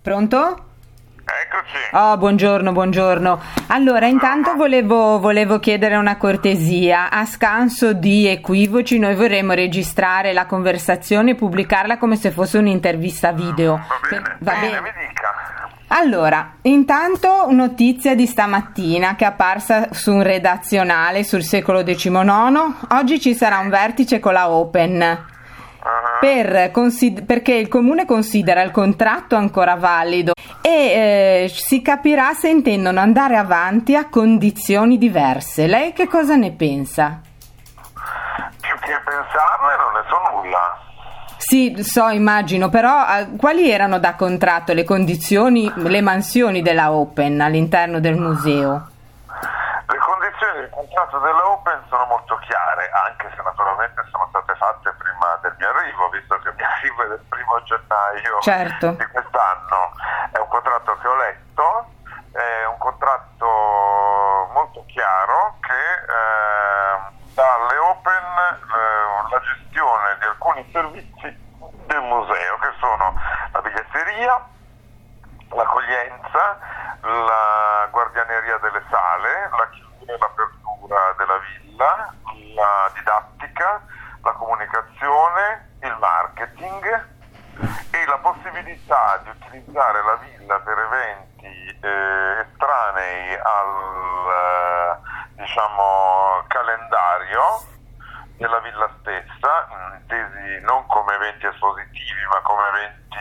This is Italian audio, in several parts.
Pronto? Eccoci. Oh, buongiorno. Allora, intanto volevo chiedere una cortesia. A scanso di equivoci, noi vorremmo registrare la conversazione e pubblicarla come se fosse un'intervista video. Va bene, mi dica. Allora, intanto notizia di stamattina che è apparsa su un redazionale sul secolo XIX. Oggi ci sarà un vertice con la Open. Perché il comune considera il contratto ancora valido e si capirà se intendono andare avanti a condizioni diverse. Lei che cosa ne pensa? Più che pensarne non ne so nulla. Sì, immagino, però quali erano da contratto le condizioni, le mansioni della Open all'interno del museo? Le condizioni del contratto della Open sono molto chiare, anche se naturalmente sono state fatte prima del mio arrivo, visto che il mio arrivo è del 1° gennaio di quest'anno. È un contratto che ho letto, è un contratto molto chiaro che dà alle Open la gestione di alcuni servizi del museo, che sono la biglietteria, l'accoglienza, la guardianeria delle sale, la chiusura e l'apertura della villa, la didattica, la comunicazione, il marketing e la possibilità di utilizzare la villa per eventi estranei al calendario della villa stessa, intesi non come eventi espositivi ma come eventi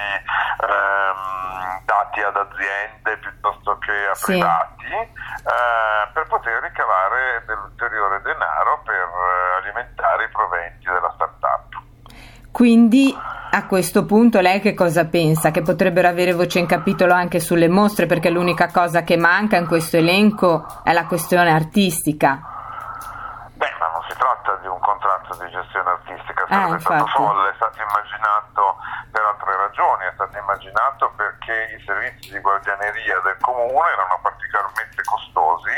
dati ad aziende piuttosto che a privati, per poter ricavare dell'ulteriore denaro per alimentare i proventi della startup. Quindi a questo punto lei che cosa pensa? Che potrebbero avere voce in capitolo anche sulle mostre, perché l'unica cosa che manca in questo elenco è la questione artistica. Ma non si tratta di un contratto di gestione artistica, sarebbe stato folle, è stato immaginato per altre ragioni, è stato immaginato perché i servizi di guardianeria del comune erano particolarmente costosi,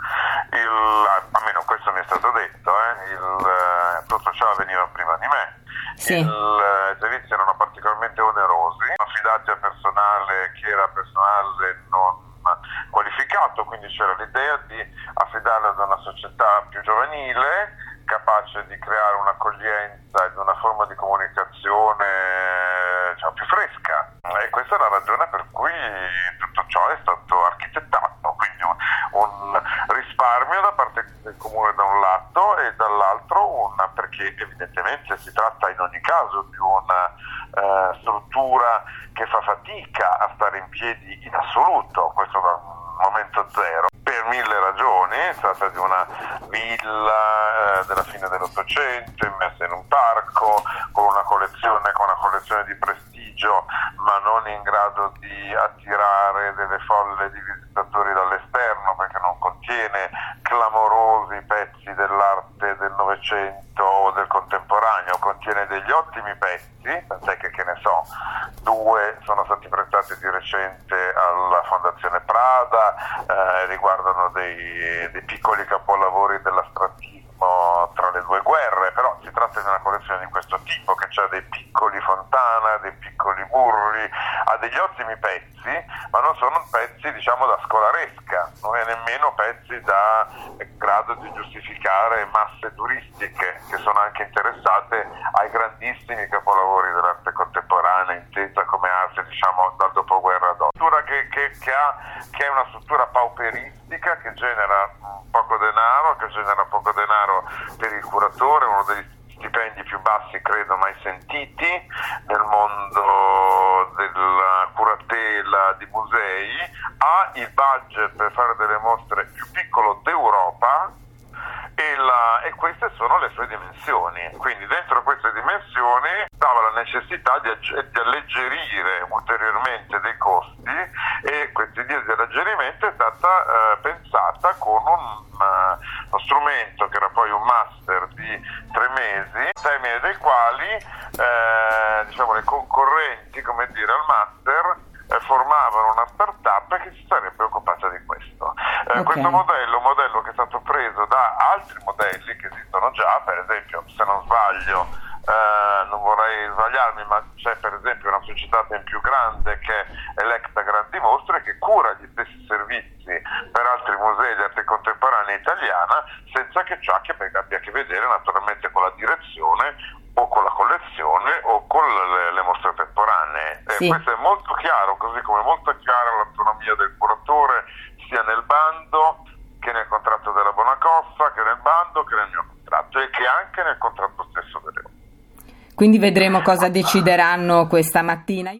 almeno questo mi è stato detto, tutto ciò avveniva prima di me. I servizi erano particolarmente onerosi, affidati a personale che era personale non qualificato, quindi c'era l'idea di affidarlo ad una società più giovanile, capace di creare un'accoglienza ed una forma di comunicazione più fresca, e questa è la ragione per cui tutto ciò è stato architettato, quindi un risparmio da parte del comune da un lato e dall'altro perché evidentemente si tratta in ogni caso di una struttura che fa fatica a stare in piedi in assoluto, questo da momento zero, per 1000 ragioni. Si tratta di una villa della fine dell'Ottocento immessa in un parco con una collezione di prestigio, ma non in grado di attirare delle folle di visitatori dall'esterno, perché non contiene clamorosi pezzi dell'arte del Novecento o del contemporaneo, contiene degli ottimi pezzi, tant'è che ne so, 2 sono stati prestati di recente alla Fondazione Prada, riguardano dei piccoli capolavori dell'astrattismo tra le 2 guerre, però si tratta di una collezione di questo tipo, che ha dei piccoli Fontana, dei piccoli Burri, ha degli ottimi pezzi, ma non sono pezzi da scolaresca, non è nemmeno pezzi da grado di giustificare masse turistiche che sono anche interessate ai grandissimi capolavori dell'arte contemporanea, intesa come arte dal dopoguerra ad oggi. Che è una struttura pauperistica, che genera poco denaro per il curatore, uno degli stipendi più bassi credo mai sentiti nel mondo della curatela di musei, ha il budget per fare delle mostre più piccolo d'Europa e queste sono le sue dimensioni. Quindi dentro queste dimensioni stava la necessità di alleggerire ulteriormente dei costi, e questa idea di alleggerimento è stata pensata con uno strumento che era poi un master di 3 mesi, al termine dei quali le concorrenti al master formavano una startup che si sarebbe occupata di questo. Questo modello è un modello che è stato preso da altri modelli che esistono già, per esempio, se non sbaglio, non vorrei sbagliarmi, ma c'è per esempio una società ben più grande che è Electa mostre che cura gli stessi servizi per altri musei di arte contemporanea italiana, senza che ciò abbia a che vedere naturalmente con la direzione o con la collezione o con le mostre temporanee. Sì. Questo è molto chiaro, così come è molto chiara l'autonomia del curatore sia nel bando che nel contratto della Bonacoffa, che nel bando, che nel mio contratto e che anche nel contratto stesso delle opere. Quindi vedremo cosa decideranno questa mattina.